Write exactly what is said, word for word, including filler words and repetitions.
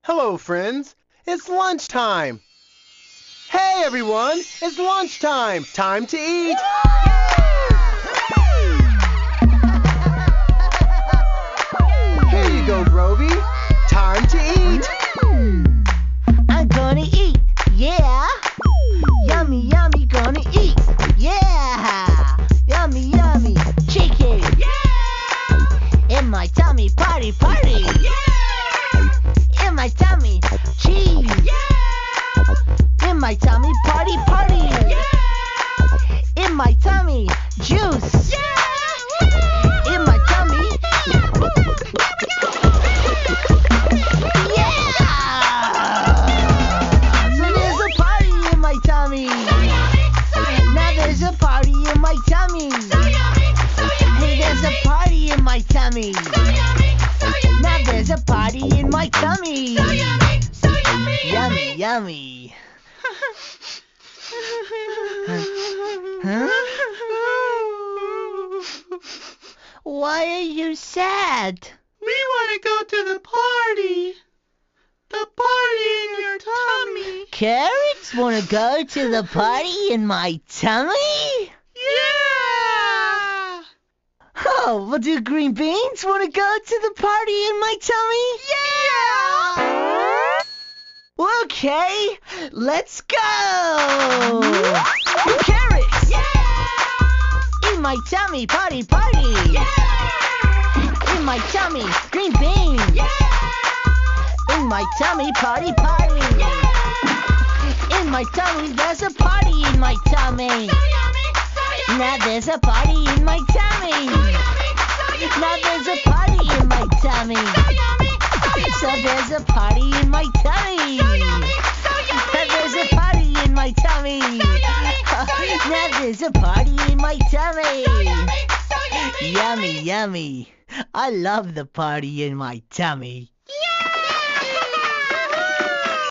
Hello, friends. It's lunchtime. Hey, everyone. It's lunchtime. Time to eat. Here you go, Groby. Time to eat. I'm gonna eat, yeah. Yummy, yummy, gonna eat, yeah. Yummy, yummy, chicken, yeah. In my tummy, party, party, yeah. In my tummy, cheese, yeah. In my tummy, party, party, yeah. In my tummy, juice, yeah. In my tummy, now there's a party in my tummy. Hey, there's a party in my tummy. Now there's a party in my tummy. Yummy, yummy. Huh? Why are you sad? We want to go to the party. The party in your tummy. Carrots wanna go to the party in my tummy? Yeah! Oh, well, do green beans wanna go to the party in my tummy? Yeah! Okay, let's go! Carrots! Yeah! In my tummy, party, party! Yeah! In my tummy, green beans! Yeah! In my tummy, party, party! Yeah! In my tummy, there's a party in my tummy! So yummy, so yummy. Now there's a party in my tummy! So yummy, so yummy. Now there's a party in my tummy! So yummy, so yummy. So there's a party in my tummy! So yummy, so yummy. Now there's a party in my tummy! So yummy, so yummy. Now there's a party in my tummy! So yummy, so yummy. Yummy, yummy! I love the party in my tummy!